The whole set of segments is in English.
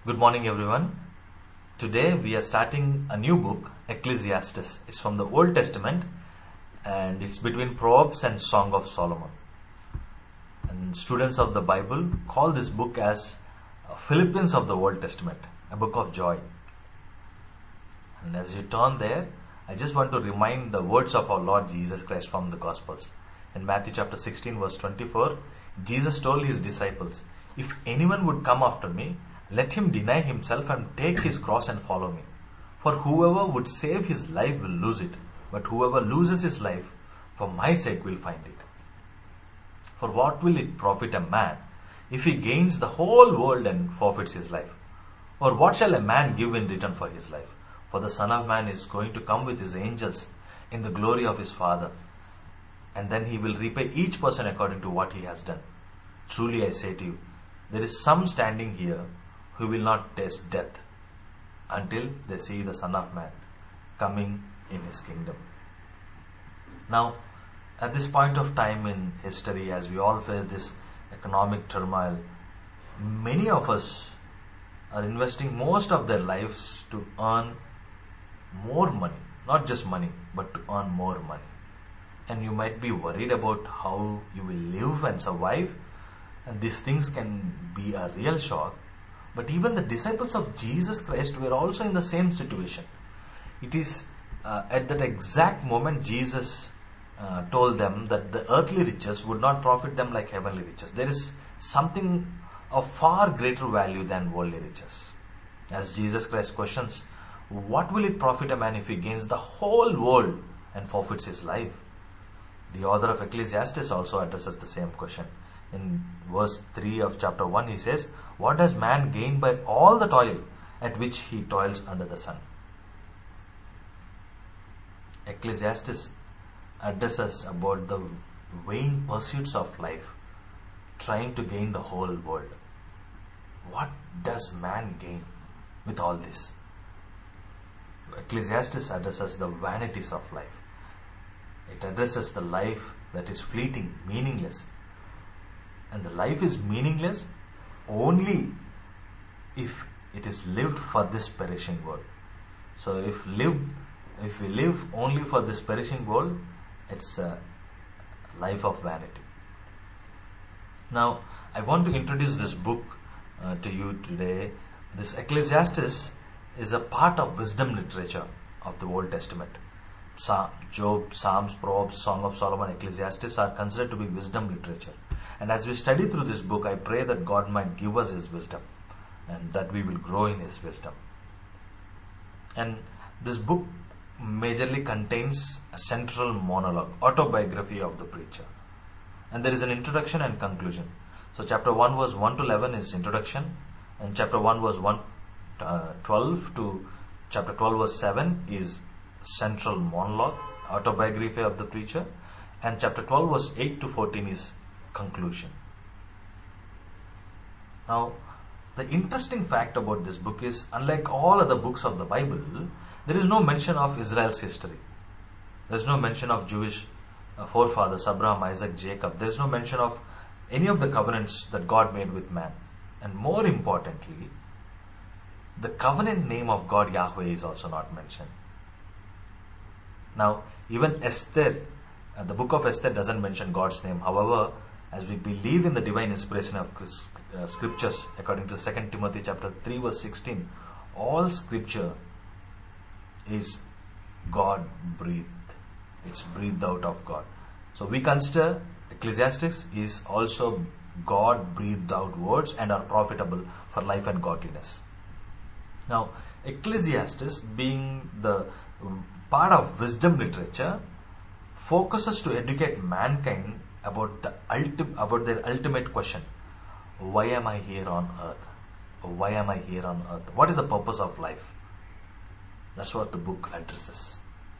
Good morning, everyone. Today we are starting a new book, Ecclesiastes. It's from the Old Testament and it's between Proverbs and Song of Solomon. And students of the Bible call this book as Philippians of the Old Testament, a book of joy. And as you turn there, I just want to remind the words of our Lord Jesus Christ from the Gospels. In Matthew chapter 16 verse 24, Jesus told his disciples, "If anyone would come after me, let him deny himself and take his cross and follow me. For whoever would save his life will lose it, but whoever loses his life for my sake will find it. For what will it profit a man if he gains the whole world and forfeits his life? Or what shall a man give in return for his life? For the Son of Man is going to come with his angels in the glory of his Father, and then he will repay each person according to what he has done. Truly I say to you, there is some standing here who will not taste death until they see the Son of Man coming in his kingdom." Now, at this point of time in history, as we all face this economic turmoil, many of us are investing most of their lives to earn more money. Not just money, but to earn more money. And you might be worried about how you will live and survive, and these things can be a real shock. But even the disciples of Jesus Christ were also in the same situation. It is at that exact moment Jesus told them that the earthly riches would not profit them like heavenly riches. There is something of far greater value than worldly riches. As Jesus Christ questions, what will it profit a man if he gains the whole world and forfeits his life? The author of Ecclesiastes also addresses the same question. In verse 3 of chapter 1, he says, "What does man gain by all the toil at which he toils under the sun?" Ecclesiastes addresses about the vain pursuits of life, trying to gain the whole world. What does man gain with all this? Ecclesiastes addresses the vanities of life. It addresses the life that is fleeting, meaningless. And the life is meaningless only if it is lived for this perishing world. So if we live only for this perishing world, it's a life of vanity. Now, I want to introduce this book to you today. This Ecclesiastes is a part of wisdom literature of the Old Testament. Job, Psalms, Proverbs, Song of Solomon, Ecclesiastes are considered to be wisdom literature. And as we study through this book, I pray that God might give us His wisdom and that we will grow in His wisdom. And this book majorly contains a central monologue, autobiography of the preacher. And there is an introduction and conclusion. So chapter 1 verse 1 to 11 is introduction, and chapter 1 verse 12 to chapter 12 verse 7 is central monologue, autobiography of the preacher, and chapter 12 verse 8 to 14 is conclusion. Now, the interesting fact about this book is, unlike all other books of the Bible, there is no mention of Israel's history. There is no mention of Jewish forefathers, Abraham, Isaac, Jacob. There is no mention of any of the covenants that God made with man. And more importantly, the covenant name of God, Yahweh, is also not mentioned. Now, even Esther, the book of Esther doesn't mention God's name. However, as we believe in the divine inspiration of scriptures, according to 2 Timothy chapter 3 verse 16, all scripture is God breathed. It's breathed out of God. So we consider Ecclesiastes is also God breathed out words and are profitable for life and godliness. Now, Ecclesiastes, being the part of wisdom literature, focuses to educate mankind about their ultimate question: why am I here on earth? Why am I here on earth? What is the purpose of life? That's what the book addresses.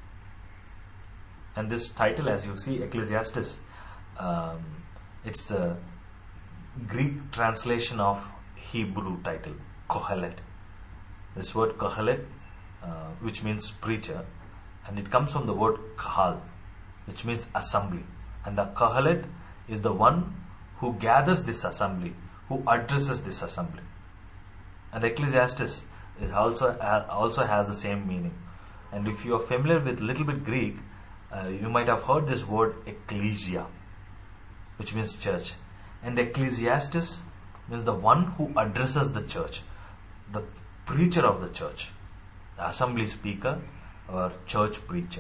And this title, as you see, Ecclesiastes, it's the Greek translation of Hebrew title, Kohelet. This word Kohelet, which means preacher, and it comes from the word Kahal, which means assembly. And the Kohelet is the one who gathers this assembly, who addresses this assembly. And Ecclesiastes it also has the same meaning. And if you are familiar with little bit Greek, you might have heard this word ecclesia, which means church. And Ecclesiastes means the one who addresses the church, the preacher of the church, the assembly speaker or church preacher.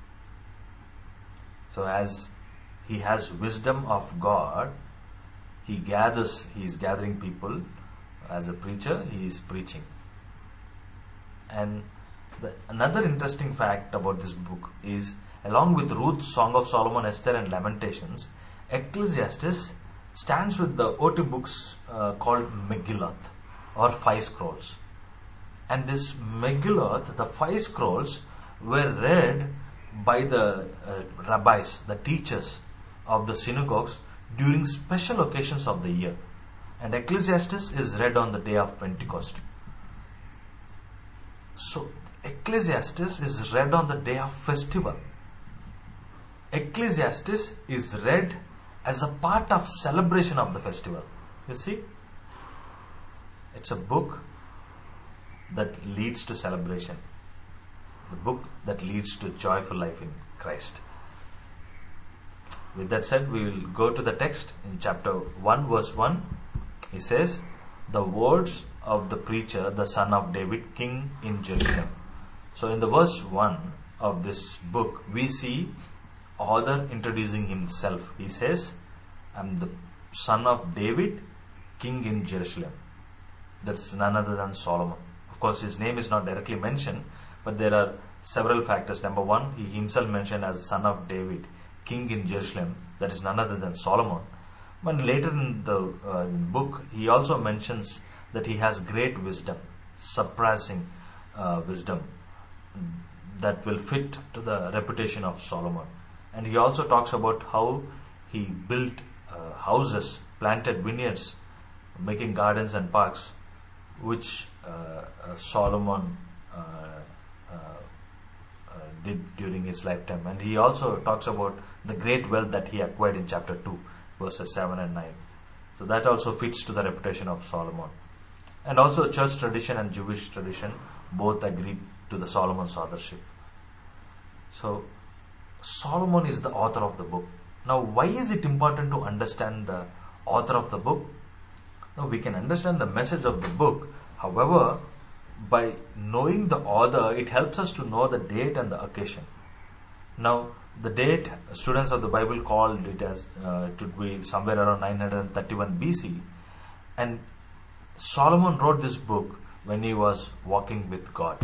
So as he has wisdom of God, he is gathering people. As a preacher, he is preaching. And another interesting fact about this book is, along with Ruth, Song of Solomon, Esther and Lamentations, Ecclesiastes stands with the OT books called Megillah, or 5 scrolls. And this Megillah, the 5 scrolls, were read by the rabbis, the teachers of the synagogues during special occasions of the year. And Ecclesiastes is read on the day of Pentecost. So Ecclesiastes is read on the day of festival. Ecclesiastes is read as a part of celebration of the festival. You see, it's a book that leads to celebration, the book that leads to joyful life in Christ. With that said, we will go to the text in chapter 1 verse 1. He says, the words of the preacher, the son of David, king in Jerusalem. So in the verse 1 of this book, we see author introducing himself. He says, I'm the son of David, king in Jerusalem. That's none other than Solomon. Of course, his name is not directly mentioned, but there are several factors. Number one, he himself mentioned as son of David, king in Jerusalem. That is none other than Solomon. But later in the book, he also mentions that he has great wisdom, surpassing wisdom that will fit to the reputation of Solomon. And he also talks about how he built houses, planted vineyards, making gardens and parks, which Solomon did during his lifetime. And he also talks about the great wealth that he acquired in chapter 2, verses 7 and 9. So that also fits to the reputation of Solomon. And also church tradition and Jewish tradition both agree to the Solomon's authorship. So Solomon is the author of the book. Now, why is it important to understand the author of the book? Now, we can understand the message of the book. However, by knowing the author, it helps us to know the date and the occasion. Now, the date, students of the Bible called it as to be somewhere around 931 BC. And Solomon wrote this book when he was walking with God.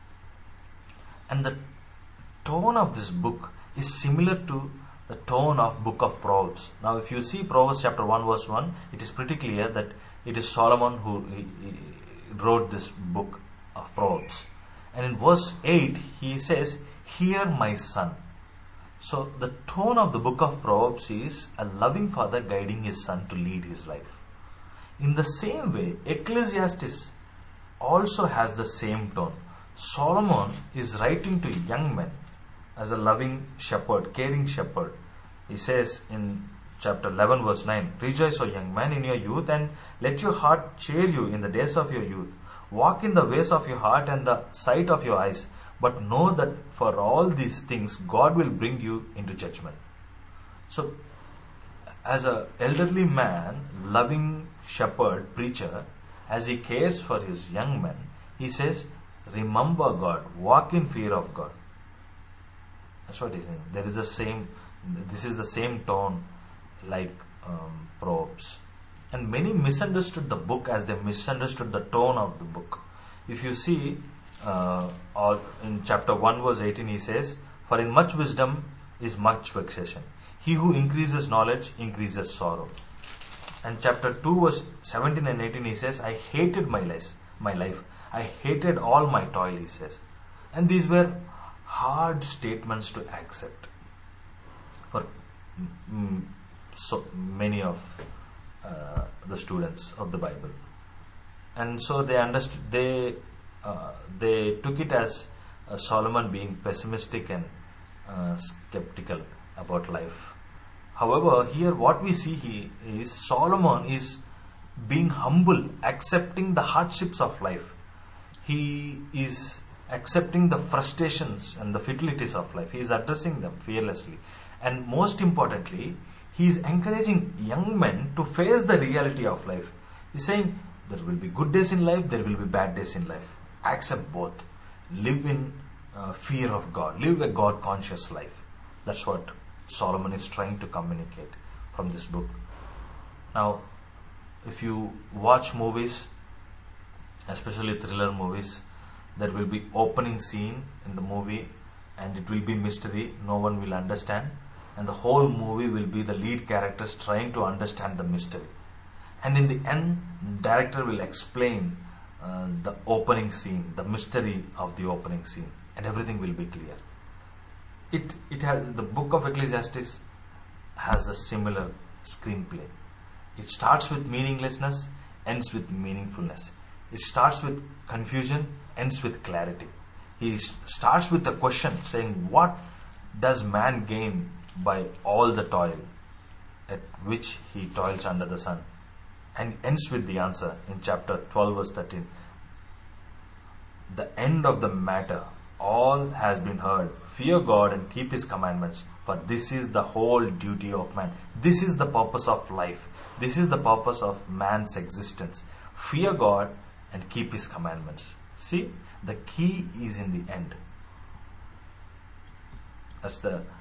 And the tone of this book is similar to the tone of book of Proverbs. Now, if you see Proverbs chapter 1 verse 1, it is pretty clear that it is Solomon who wrote this book of Proverbs. And in verse 8, he says, "Hear my son." So the tone of the book of Proverbs is a loving father guiding his son to lead his life. In the same way, Ecclesiastes also has the same tone. Solomon is writing to young men as a loving shepherd, caring shepherd. He says in chapter 11 verse 9, "Rejoice, O young man, in your youth, and let your heart cheer you in the days of your youth. Walk in the ways of your heart and the sight of your eyes. But know that for all these things, God will bring you into judgment." So, as an elderly man, loving shepherd, preacher, as he cares for his young men, he says, remember God, walk in fear of God. That's what he's saying. This is the same tone like Proverbs. And many misunderstood the book as they misunderstood the tone of the book. If you see, in chapter 1 verse 18 he says, "For in much wisdom is much vexation. He who increases knowledge increases sorrow." And chapter 2 verse 17 and 18 he says, "I hated my life. I hated all my toil," he says. And these were hard statements to accept for so many of the students of the Bible. And so they understood, they took it as Solomon being pessimistic and skeptical about life. However, here what we see is Solomon is being humble, accepting the hardships of life. He is accepting the frustrations and the futilities of life. He is addressing them fearlessly. And most importantly, he is encouraging young men to face the reality of life. He is saying there will be good days in life, there will be bad days in life. Accept both. Live in fear of God. Live a God conscious life. That's what Solomon is trying to communicate from this book. Now, if you watch movies, especially thriller movies, there will be opening scene in the movie and it will be mystery, no one will understand, and the whole movie will be the lead characters trying to understand the mystery. And in the end, director will explain the opening scene, the mystery of the opening scene, and everything will be clear. It has, the book of Ecclesiastes has a similar screenplay. It starts with meaninglessness, ends with meaningfulness. It starts with confusion, ends with clarity. He starts with a question saying, what does man gain by all the toil at which he toils under the sun? And ends with the answer in chapter 12 verse 13. The end of the matter, all has been heard. Fear God and keep His commandments, for this is the whole duty of man. This is the purpose of life. This is the purpose of man's existence. Fear God and keep His commandments. See, the key is in the end. That's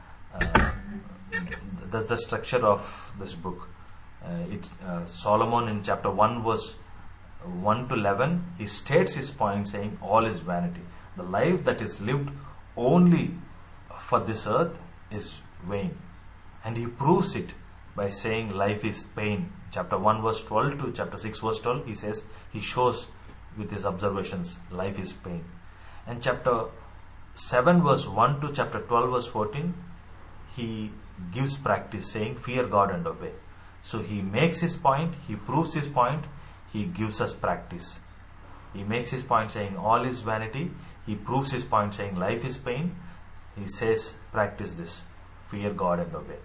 the structure of this book. Solomon in chapter 1 verse 1 to 11, he states his point saying all is vanity. The life that is lived only for this earth is vain. And he proves it by saying life is pain. Chapter 1 verse 12 to chapter 6 verse 12, he shows with his observations life is pain. And chapter 7 verse 1 to chapter 12 verse 14, he gives practice saying fear God and obey. So he makes his point, he proves his point, he gives us practice. He makes his point saying all is vanity. He proves his point saying life is pain. He says practice this, fear God and obey.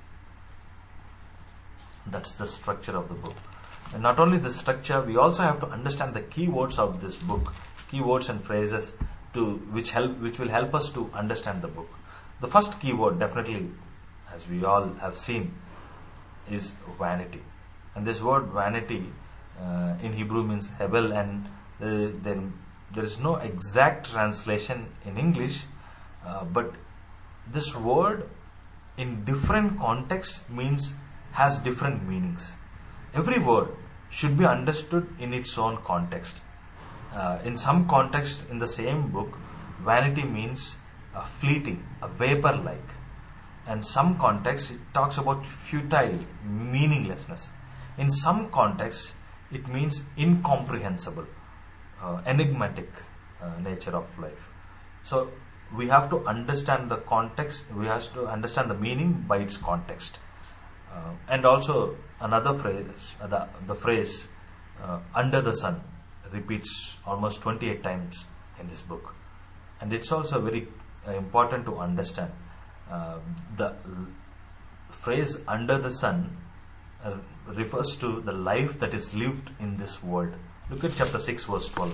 That's the structure of the book. And not only the structure, we also have to understand the key words of this book, keywords and phrases which will help us to understand the book. The first keyword, definitely, as we all have seen, is vanity. And this word vanity in Hebrew means hebel, and there is no exact translation in English, but this word in different contexts has different meanings. Every word should be understood in its own context. In some contexts in the same book, vanity means fleeting, a vapor-like. And some contexts it talks about futile, meaninglessness. In some contexts it means incomprehensible, enigmatic nature of life. So we have to understand the context, we have to understand the meaning by its context. And also another phrase, the phrase under the sun repeats almost 28 times in this book. And it's also very important to understand. The phrase under the sun refers to the life that is lived in this world. Look at chapter 6 verse 12.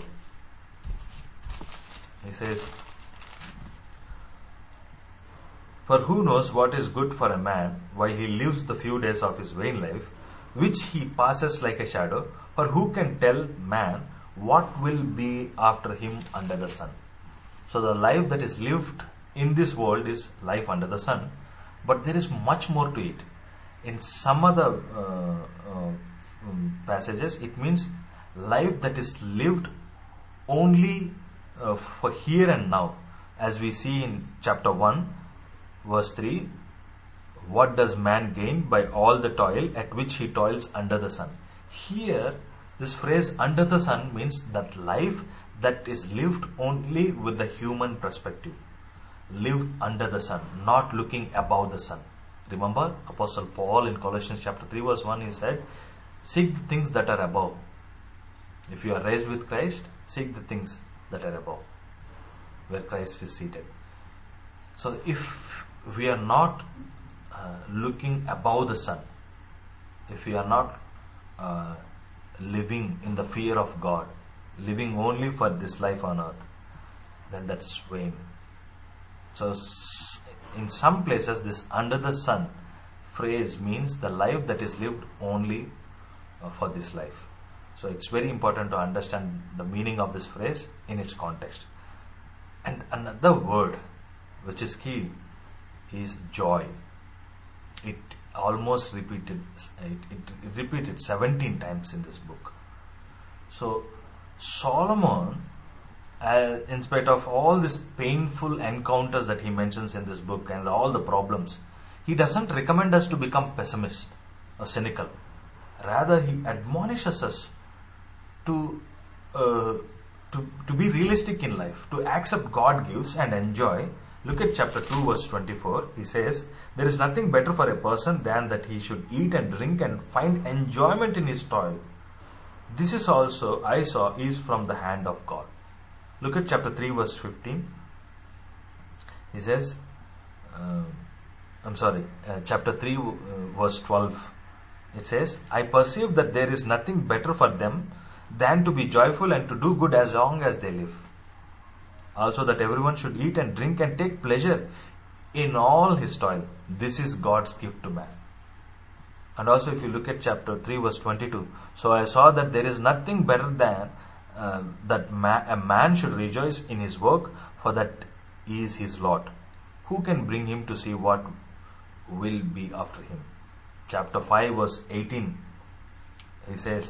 He says, for who knows what is good for a man while he lives the few days of his vain life, which he passes like a shadow, or who can tell man what will be after him under the sun? So the life that is lived in this world is life under the sun, but there is much more to it. In some other passages, it means life that is lived only for here and now. As we see in chapter 1, verse 3, what does man gain by all the toil at which he toils under the sun? Here, this phrase under the sun means that life that is lived only with the human perspective. Lived under the sun, not looking above the sun. Remember, Apostle Paul in Colossians chapter 3 verse 1, he said, seek the things that are above. If you are raised with Christ, seek the things that are above, where Christ is seated. So if we are not looking above the sun, if we are not living in the fear of God, living only for this life on earth, then that's vain. So in some places this under the sun phrase means the life that is lived only for this life. So it's very important to understand the meaning of this phrase in its context. And another word which is key is joy. It almost repeated 17 times in this book. So Solomon, in spite of all these painful encounters that he mentions in this book and all the problems, he doesn't recommend us to become pessimist or cynical. Rather, he admonishes us to be realistic in life, to accept God gives and enjoy. Look at chapter 2 verse 24. He says, there is nothing better for a person than that he should eat and drink and find enjoyment in his toil. This is also, I saw, is from the hand of God. Look at chapter 3 verse 15. He says, chapter 3 verse 12. It says, I perceive that there is nothing better for them than to be joyful and to do good as long as they live. Also that everyone should eat and drink and take pleasure in all his toil. This is God's gift to man. And also if you look at chapter 3 verse 22, so I saw that there is nothing better than a man should rejoice in his work, for that is his lot. Who can bring him to see what will be after him? Chapter 5 verse 18, he says,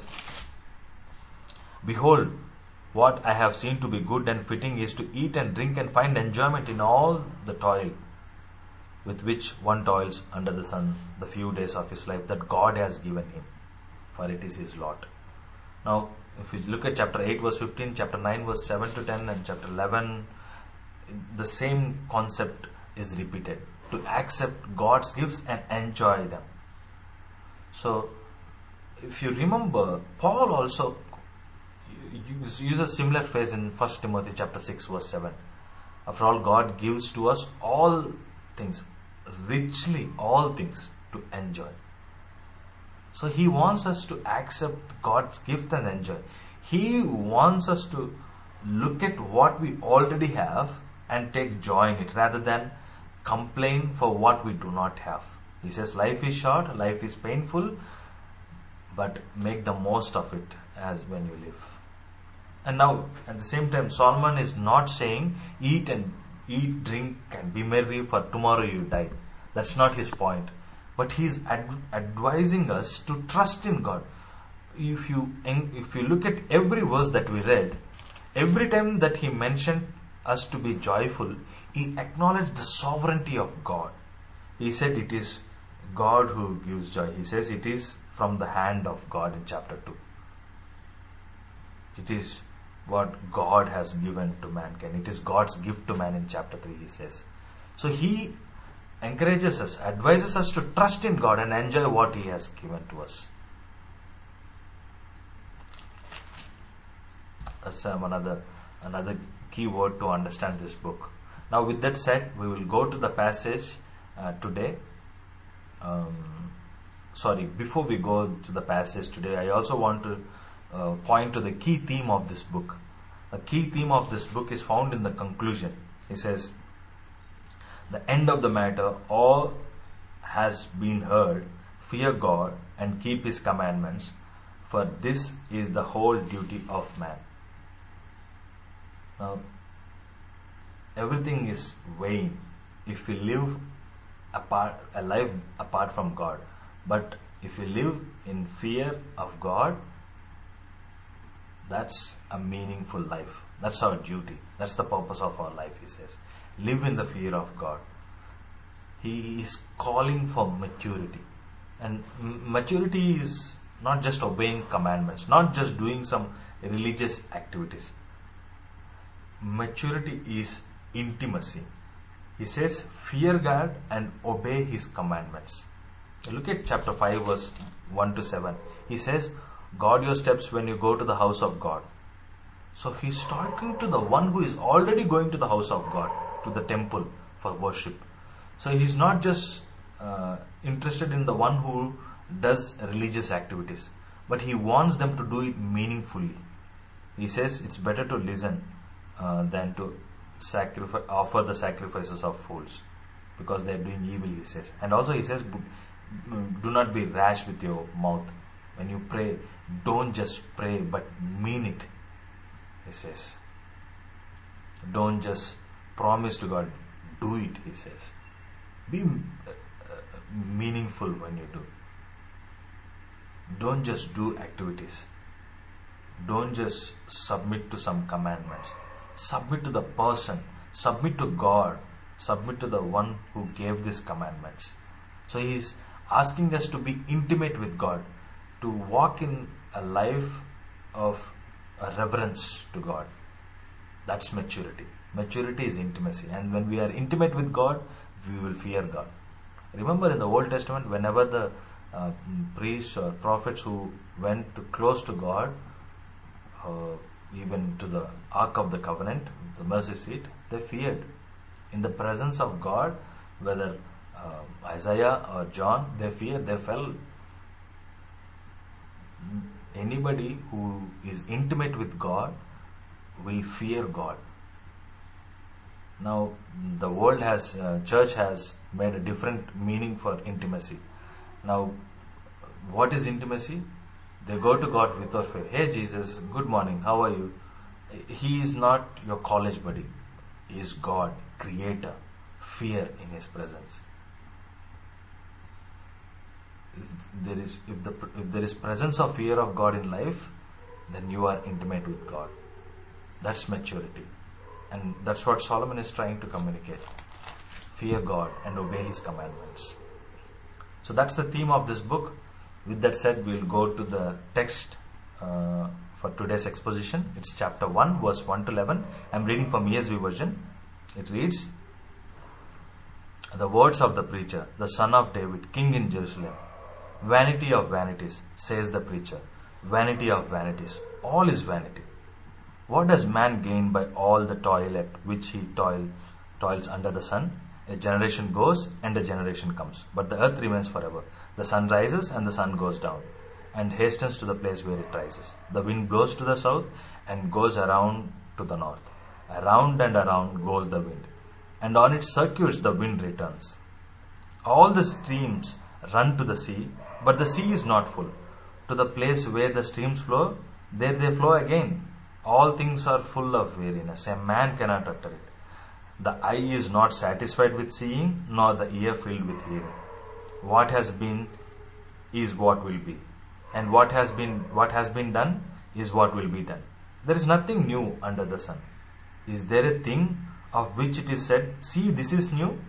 behold, what I have seen to be good and fitting is to eat and drink and find enjoyment in all the toil with which one toils under the sun the few days of his life that God has given him, for it is his lot. Now, if you look at chapter 8 verse 15, chapter 9 verse 7 to 10 and chapter 11, the same concept is repeated, to accept God's gifts and enjoy them. So, if you remember, Paul also uses a similar phrase in 1 Timothy chapter 6 verse 7. After all, God gives to us all things, richly all things to enjoy. So he wants us to accept God's gift and enjoy. He wants us to look at what we already have and take joy in it, rather than complain for what we do not have. He says life is short, life is painful, but make the most of it as when you live. And now, at the same time, Solomon is not saying eat, drink and be merry, for tomorrow you die. That's not his point. But he is advising us to trust in God. If you look at every verse that we read, every time that he mentioned us to be joyful, he acknowledged the sovereignty of God. He said it is God who gives joy. He says it is from the hand of God in chapter 2. It is what God has given to mankind. It is God's gift to man in chapter 3, he says. So he encourages us, advises us to trust in God and enjoy what he has given to us. That's another key word to understand this book. Now with that said, we will go to the passage today. Before we go to the passage today, I also want to point to the key theme of this book. The key theme of this book is found in the conclusion. He says, the end of the matter, all has been heard, fear God and keep his commandments, for this is the whole duty of man. Now, everything is vain if we live a life apart from God. But if we live in fear of God, that's a meaningful life. That's our duty. That's the purpose of our life, he says. Live in the fear of God. He is calling for maturity. And maturity is not just obeying commandments, not just doing some religious activities. Maturity is intimacy. He says, fear God and obey his commandments. Look at chapter 5 verse 1 to 7. He says, guard your steps when you go to the house of God. So he's talking to the one who is already going to the house of God, to the temple for worship. So he's not just interested in the one who does religious activities, but he wants them to do it meaningfully. He says it's better to listen than to offer the sacrifices of fools, because they are doing evil, he says. And also he says, do not be rash with your mouth. When you pray, don't just pray, but mean it, he says. Don't just promise to God, do it, he says. Be meaningful when you do. Don't just do activities. Don't just submit to some commandments. Submit to the person. Submit to God. Submit to the one who gave these commandments. So he's asking us to be intimate with God, to walk in a life of a reverence to God. That's maturity. Maturity is intimacy. And when we are intimate with God, we will fear God. Remember in the Old Testament, whenever the priests or prophets who went close to God, even to the Ark of the Covenant, the mercy seat, they feared. In the presence of God, whether Isaiah or John, they feared, they fell. Anybody who is intimate with God will fear God. Now, the world church has made a different meaning for intimacy. Now, what is intimacy? They go to God without fear. Hey Jesus, good morning, how are you? He is not your college buddy. He is God, Creator. Fear in His presence. If there is presence of fear of God in life, then you are intimate with God. That's maturity. And that's what Solomon is trying to communicate. Fear God and obey His commandments. So that's the theme of this book. With that said, we'll go to the text for today's exposition. It's chapter 1, verse 1 to 11. I'm reading from ESV version. It reads, the words of the preacher, the son of David, king in Jerusalem. Vanity of vanities, says the preacher. Vanity of vanities. All is vanity. What does man gain by all the toil at which he toils under the sun? A generation goes and a generation comes, but the earth remains forever. The sun rises and the sun goes down, and hastens to the place where it rises. The wind blows to the south and goes around to the north. Around and around goes the wind, and on its circuits the wind returns. All the streams run to the sea, but the sea is not full. To the place where the streams flow, there they flow again. All things are full of weariness. A man cannot utter it. The eye is not satisfied with seeing, nor the ear filled with hearing. What has been is what will be, and what has been done is what will be done. There is nothing new under the sun. Is there a thing of which it is said, see, this is new?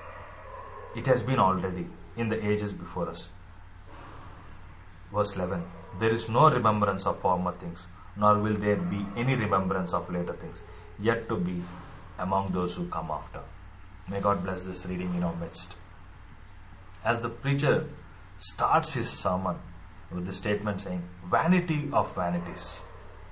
It has been already in the ages before us. Verse 11. There is no remembrance of former things, nor will there be any remembrance of later things, yet to be among those who come after. May God bless this reading in our midst. As the preacher starts his sermon with the statement saying, vanity of vanities,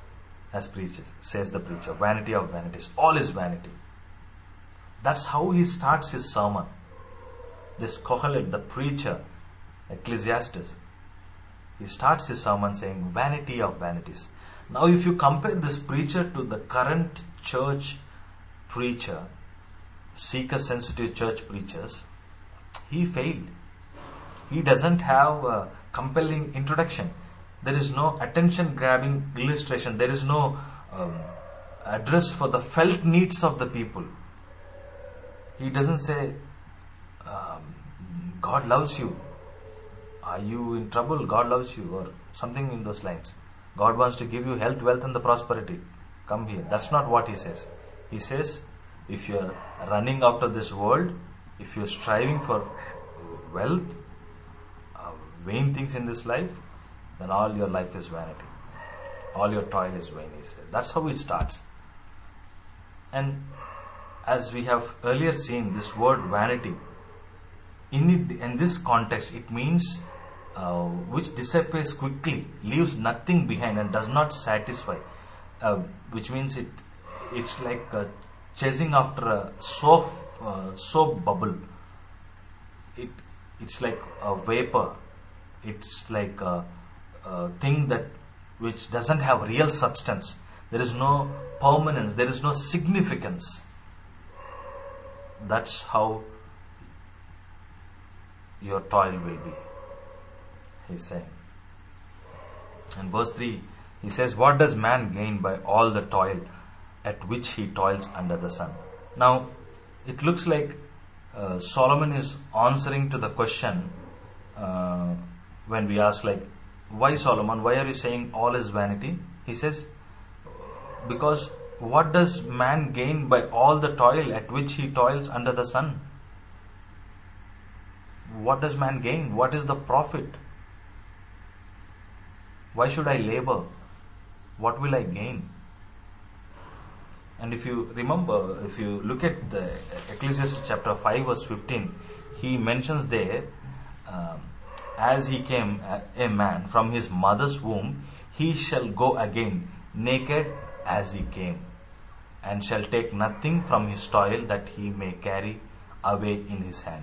says the preacher, vanity of vanities, all is vanity. That's how he starts his sermon. This Kohelet, the preacher, Ecclesiastes, he starts his sermon saying, vanity of vanities. Now if you compare this preacher to the current church preacher, seeker-sensitive church preachers, he failed. He doesn't have a compelling introduction. There is no attention-grabbing illustration. There is no address for the felt needs of the people. He doesn't say, God loves you. Are you in trouble? God loves you, or something in those lines. God wants to give you health, wealth and the prosperity. Come here. That's not what he says. He says, if you're running after this world, if you're striving for wealth, vain things in this life, then all your life is vanity. All your toil is vain, he says. That's how it starts. And as we have earlier seen, this word vanity, in this context, it means which disappears quickly, leaves nothing behind and does not satisfy. Which means it's like chasing after a soap bubble. It's like a vapor. It's like thing that which doesn't have real substance. There is no permanence. There is no significance. That's how your toil will be, he's saying. In verse 3, he says, what does man gain by all the toil at which he toils under the sun? Now, it looks like Solomon is answering to the question when we ask, like, why Solomon? Why are you saying all is vanity? He says, because what does man gain by all the toil at which he toils under the sun? What does man gain? What is the profit? Why should I labor? What will I gain? And if you remember, if you look at the Ecclesiastes chapter 5 verse 15, he mentions there, as he came a man from his mother's womb, he shall go again naked as he came, and shall take nothing from his toil that he may carry away in his hand.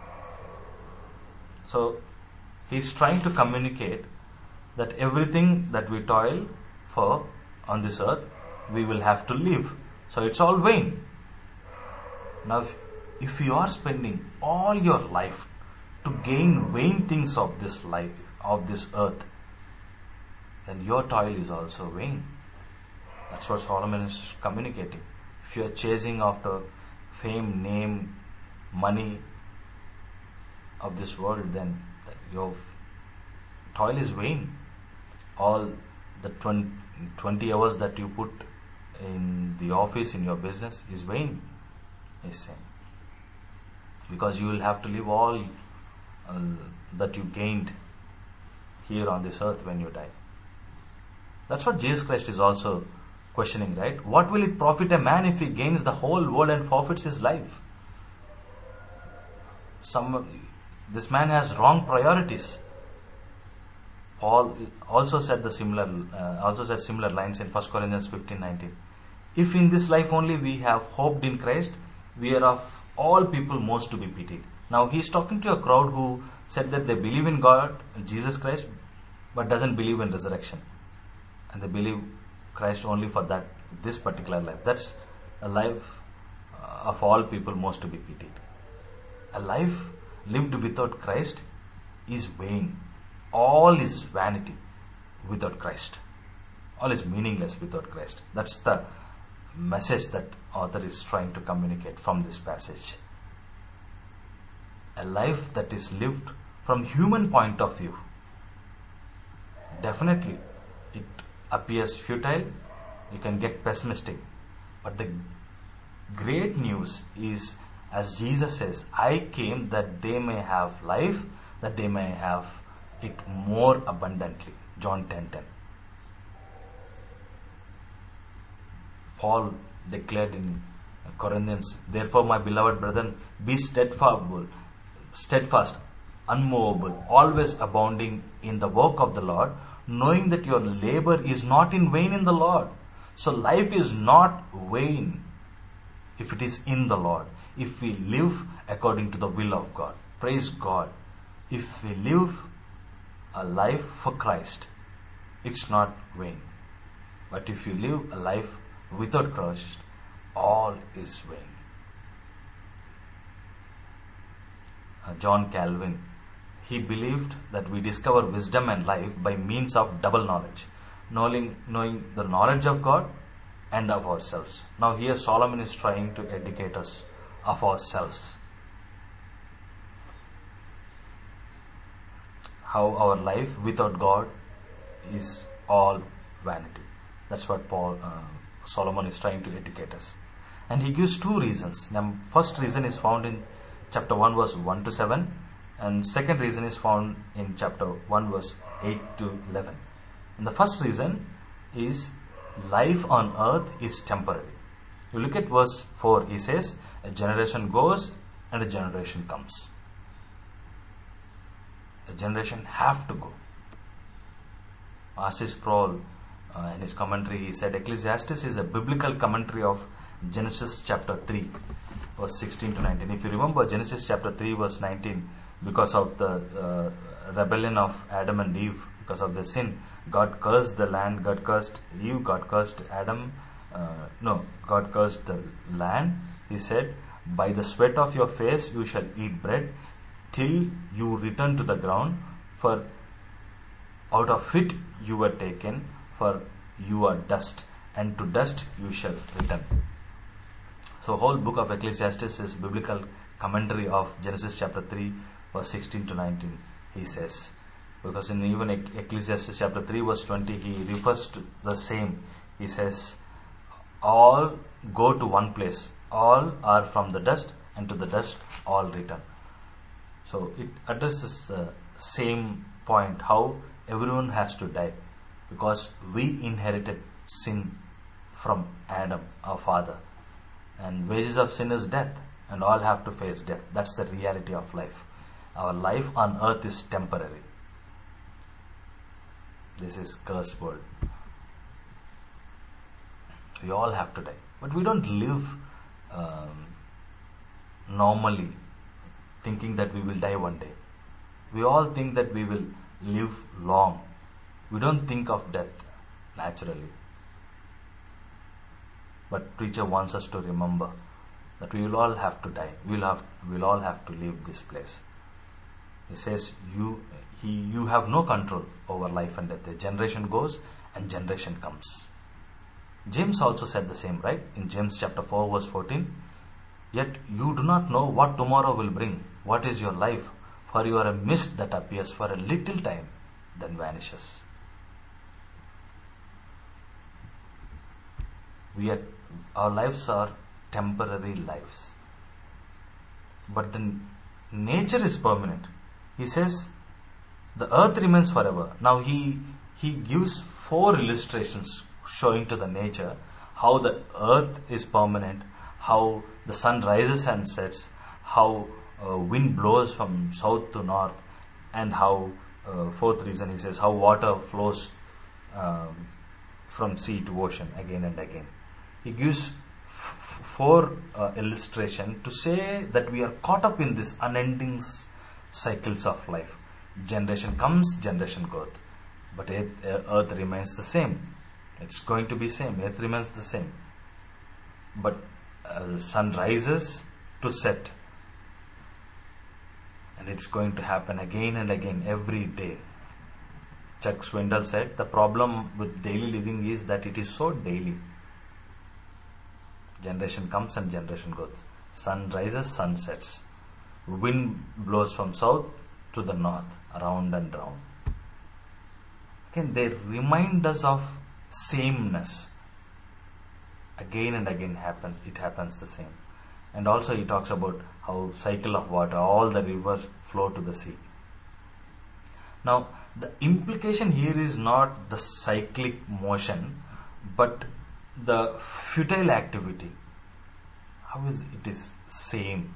So he's trying to communicate that everything that we toil for on this earth, we will have to live. So it's all vain. Now, if you are spending all your life to gain vain things of this life, of this earth, then your toil is also vain. That's what Solomon is communicating. If you are chasing after fame, name, money of this world, then your toil is vain. All the 20 hours that you put in the office, in your business, is vain, he's saying. Because you will have to live all that you gained here on this earth when you die. That's what Jesus Christ is also questioning, right? What will it profit a man if he gains the whole world and forfeits his life? This man has wrong priorities. Paul also said similar lines in 1 Corinthians 15:19. If in this life only we have hoped in Christ, we are of all people most to be pitied. Now he's talking to a crowd who said that they believe in God, Jesus Christ, but doesn't believe in resurrection, and they believe Christ only for this particular life. That's a life of all people most to be pitied. A life lived without Christ is vain. All is vanity without Christ. All is meaningless without Christ. That's the message that author is trying to communicate from this passage. A life that is lived from human point of view, definitely it appears futile. You can get pessimistic. But the great news is, as Jesus says, I came that they may have life, that they may have it more abundantly. John 10:10. Paul declared in Corinthians, therefore my beloved brethren, be steadfast, unmovable, always abounding in the work of the Lord, knowing that your labor is not in vain in the Lord. So life is not vain if it is in the Lord, if we live according to the will of God. Praise God. If we live a life for Christ, it's not vain. But if you live a life without Christ, all is vain. John Calvin, he believed that we discover wisdom and life by means of double knowledge, knowing the knowledge of God and of ourselves. Now here Solomon is trying to educate us of ourselves. How our life without God is all vanity. That's what Solomon is trying to educate us. And he gives two reasons. The first reason is found in chapter 1 verse 1 to 7, and second reason is found in chapter 1 verse 8 to 11. And the first reason is life on earth is temporary. You look at verse 4, he says, a generation goes and a generation comes. A generation have to go. Assis Sproul, in his commentary, he said Ecclesiastes is a biblical commentary of Genesis chapter 3 verse 16 to 19. If you remember Genesis chapter 3 verse 19, because of the rebellion of Adam and Eve because of their sin. God cursed the land, God cursed Eve, God cursed Adam. God cursed the land. He said, by the sweat of your face you shall eat bread till you return to the ground, for out of it you were taken, for you are dust, and to dust you shall return. So whole book of Ecclesiastes is biblical commentary of Genesis chapter 3 verse 16 to 19, he says. Because in even Ecclesiastes chapter 3 verse 20, he refers to the same. He says, all go to one place, all are from the dust, and to the dust all return. So it addresses the same point, how everyone has to die, because we inherited sin from Adam, our father, and wages of sin is death, and all have to face death. That's the reality of life. Our life on earth is temporary. This is cursed world. We all have to die, but we don't live normally thinking that we will die one day. We all think that we will live long. We don't think of death naturally. But preacher wants us to remember that we will all have to die. We'll all have to leave this place. He says you have no control over life and death. A generation goes and generation comes. James also said the same, right? In James chapter 4 verse 14, yet you do not know what tomorrow will bring. What is your life? For you are a mist that appears for a little time, then vanishes. Our lives are temporary lives. But the nature is permanent. He says, the earth remains forever. Now he gives 4 illustrations showing to the nature how the earth is permanent, how the sun rises and sets, how wind blows from south to north, and how, 4th reason, he says, how water flows from sea to ocean again and again. He gives 4 illustration to say that we are caught up in this unending cycles of life. Generation comes, generation goes, but earth remains the same. It's going to be same. Earth remains the same. But sun rises to set, and it's going to happen again and again every day. Chuck Swindoll said the problem with daily living is that it is so daily. Generation comes and generation goes. Sun rises, sun sets. Wind blows from south to the north, around and round. Again, they remind us of sameness. Again and again it happens the same. And also he talks about how cycle of water, all the rivers flow to the sea. Now, the implication here is not the cyclic motion, but the futile activity. How is it is same?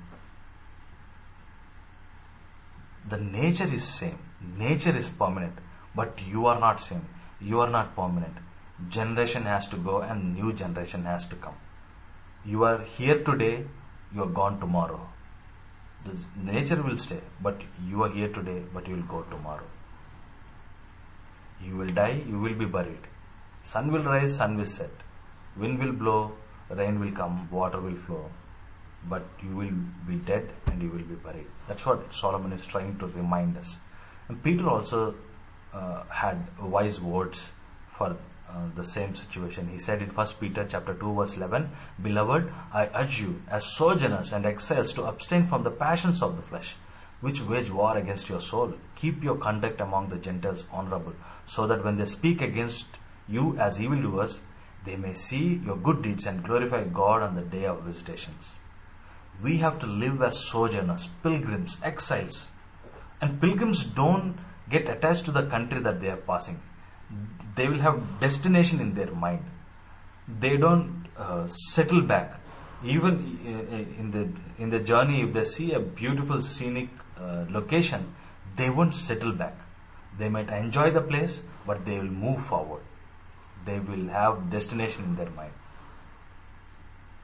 The nature is same. Nature is permanent, but you are not same. You are not permanent. Generation has to go and new generation has to come. You are here today, you are gone tomorrow. The nature will stay, but you are here today, but you will go tomorrow. You will die, you will be buried. Sun will rise, sun will set. Wind will blow, rain will come, water will flow. But you will be dead and you will be buried. That's what Solomon is trying to remind us. And Peter also had wise words for the same situation. He said in 1 Peter chapter 2 verse 11, Beloved, I urge you as sojourners and exiles to abstain from the passions of the flesh, which wage war against your soul. Keep your conduct among the Gentiles honorable, so that when they speak against you as evildoers, they may see your good deeds and glorify God on the day of visitations. We have to live as sojourners, pilgrims, exiles. And pilgrims don't get attached to the country that they are passing. They will have destination in their mind. They don't settle back. Even in the journey, if they see a beautiful scenic location, they won't settle back. They might enjoy the place, but they will move forward. They will have destination in their mind.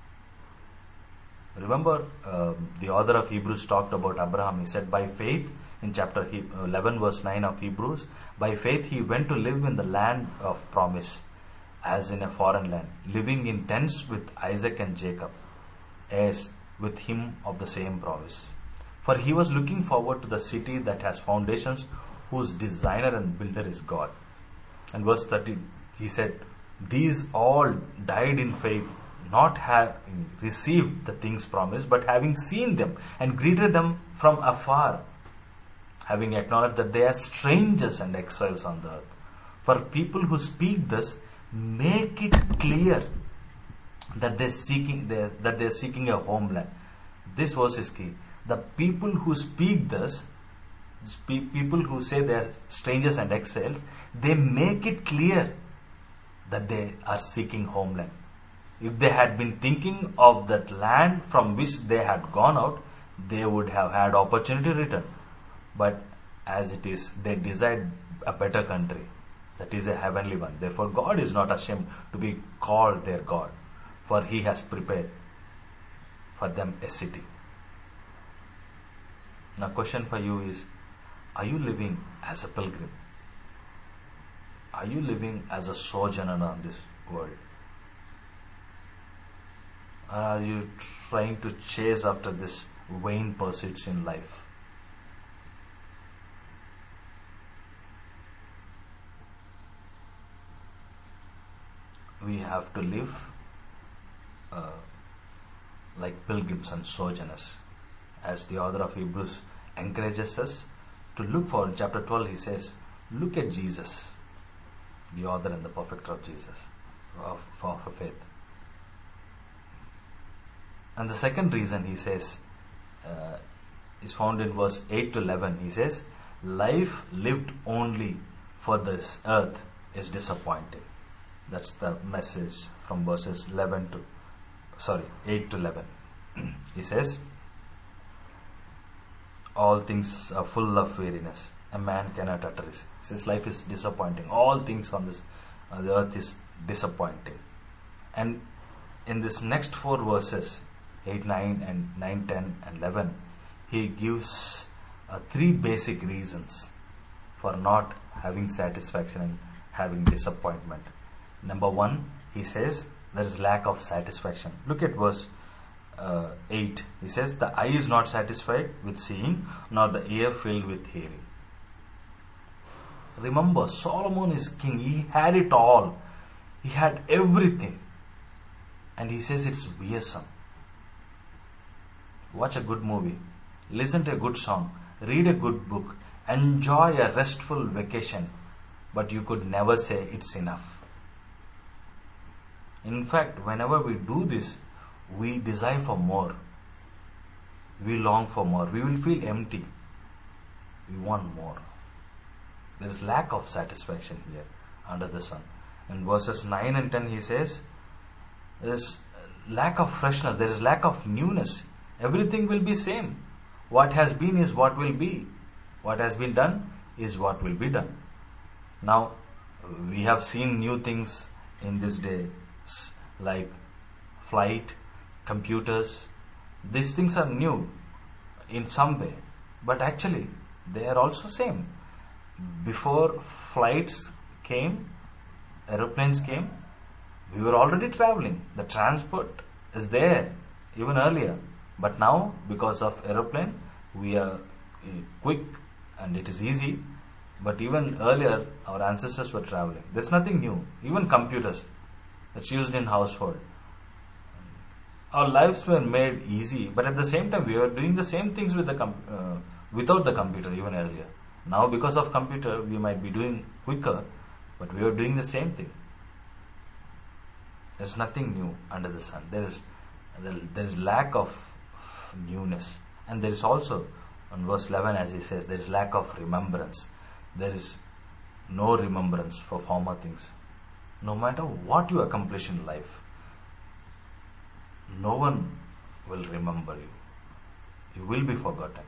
Remember, the author of Hebrews talked about Abraham. He said, by faith, in chapter 11 verse 9 of Hebrews. By faith he went to live in the land of promise, as in a foreign land, living in tents with Isaac and Jacob, heirs with him of the same promise. For he was looking forward to the city that has foundations, whose designer and builder is God. And verse 30, he said, these all died in faith, not having received the things promised, but having seen them and greeted them from afar, having acknowledged that they are strangers and exiles on the earth. For people who speak this make it clear that they're seeking a homeland. This verse is key. The people who speak this, people who say they are strangers and exiles, they make it clear that they are seeking homeland. If they had been thinking of that land from which they had gone out, they would have had opportunity to return. But as it is, they desired a better country, that is a heavenly one. Therefore, God is not ashamed to be called their God, for he has prepared for them a city. Now, question for you is, are you living as a pilgrim? Are you living as a sojourner on this world? Or are you trying to chase after this vain pursuits in life? We have to live like pilgrims and sojourners. As the author of Hebrews encourages us to look for, in chapter 12 he says, look at Jesus, the author and the perfecter of Jesus, for faith. And the second reason he says is found in verse 8 to 11. He says, life lived only for this earth is disappointing. That's the message from verses 8 to 11. He says, all things are full of weariness. A man cannot utter it. He says life is disappointing. All things on this the earth is disappointing. And in this next four verses, 8, 9 and 9, 10 and 11, he gives three basic reasons for not having satisfaction and having disappointment. Number one, he says there is lack of satisfaction. Look at verse 8. He says, the eye is not satisfied with seeing, nor the ear filled with hearing. Remember, Solomon is king. He had it all. He had everything. And he says it's wearisome. Watch a good movie. Listen to a good song. Read a good book. Enjoy a restful vacation. But you could never say it's enough. In fact, whenever we do this, we desire for more. We long for more. We will feel empty. We want more. There is lack of satisfaction here under the sun. In verses 9 and 10 he says, there is lack of freshness. There is lack of newness. Everything will be same. What has been is what will be. What has been done is what will be done. Now, we have seen new things in this day, like flight, computers. These things are new in some way, but actually they are also same. Before flights came, aeroplanes came, we were already traveling. The transport is there even earlier, but now because of aeroplane we are quick and it is easy. But even earlier our ancestors were traveling. There's nothing new. Even computers, it's used in household. Our lives were made easy, but at the same time we were doing the same things with without the computer even earlier. Now because of computer we might be doing quicker, but we were doing the same thing. There's nothing new under the sun. There is lack of newness, and there is also on verse 11, as he says, there is lack of remembrance. There is no remembrance for former things. No matter what you accomplish in life, no one will remember you. You will be forgotten.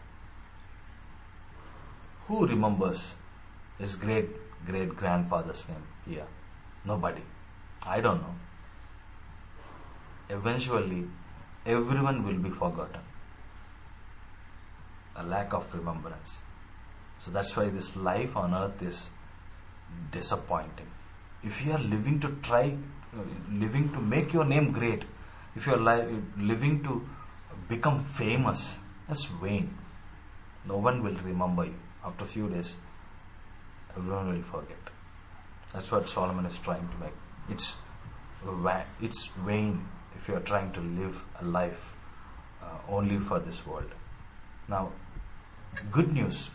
Who remembers his great-great-grandfather's name here? Nobody. I don't know. Eventually, everyone will be forgotten. A lack of remembrance. So that's why this life on earth is disappointing. If you are living living to make your name great, if you are living to become famous, that's vain. No one will remember you. After a few days, everyone will forget. That's what Solomon is trying to make. It's vain if you are trying to live a life only for this world. Now, good news.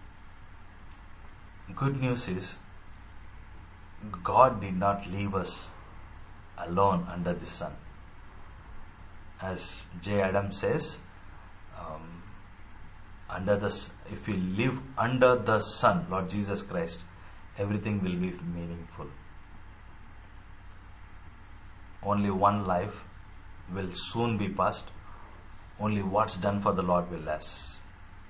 Good news is God did not leave us alone under the sun. As J. Adams says, if we live under the sun, Lord Jesus Christ, everything will be meaningful. Only one life will soon be past. Only what's done for the Lord will last.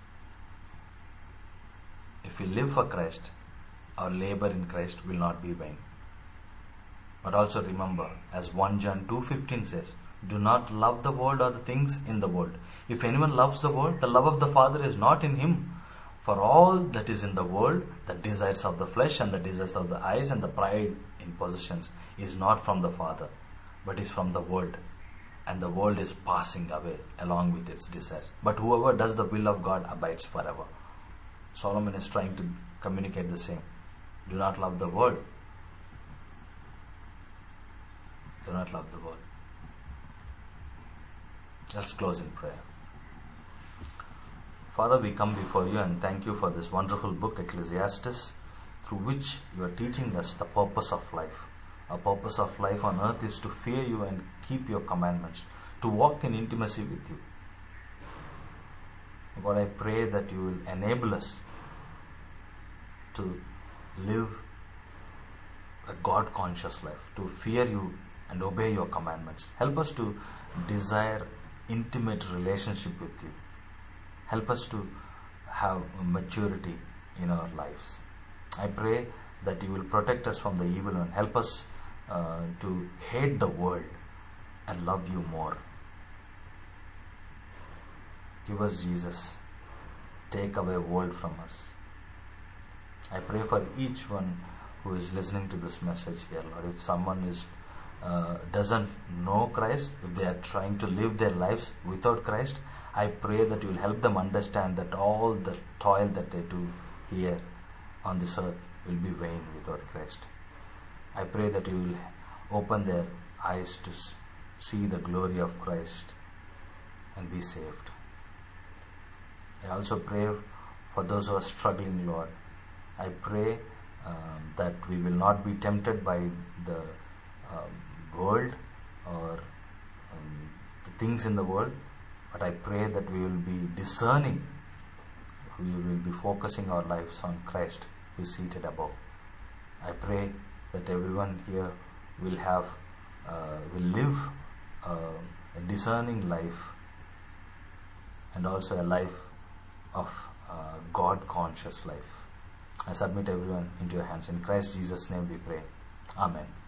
If we live for Christ, our labor in Christ will not be vain. But also remember, as 1 John 2:15 says, do not love the world or the things in the world. If anyone loves the world, the love of the Father is not in him. For all that is in the world, the desires of the flesh and the desires of the eyes and the pride in possessions, is not from the Father, but is from the world. And the world is passing away along with its desires. But whoever does the will of God abides forever. Solomon is trying to communicate the same. Do not love the world. Do not love the world. Let's close in prayer. Father, we come before you and thank you for this wonderful book, Ecclesiastes, through which you are teaching us the purpose of life. Our purpose of life on earth is to fear you and keep your commandments, to walk in intimacy with you. God, I pray that you will enable us to live a God-conscious life, to fear you and obey your commandments. Help us to desire intimate relationship with you. Help us to have maturity in our lives. I pray that you will protect us from the evil one. Help us to hate the world and love you more. Give us Jesus. Take away world from us. I pray for each one who is listening to this message here, Lord. If someone doesn't know Christ, if they are trying to live their lives without Christ, I pray that you will help them understand that all the toil that they do here on this earth will be vain without Christ. I pray that you will open their eyes to see the glory of Christ and be saved. I also pray for those who are struggling, Lord. I pray that we will not be tempted by the world or the things in the world, but I pray that we will be discerning. We will be focusing our lives on Christ who is seated above. I pray that everyone here will live a discerning life and also a life of God-conscious life. I submit everyone into your hands. In Christ Jesus' name we pray. Amen.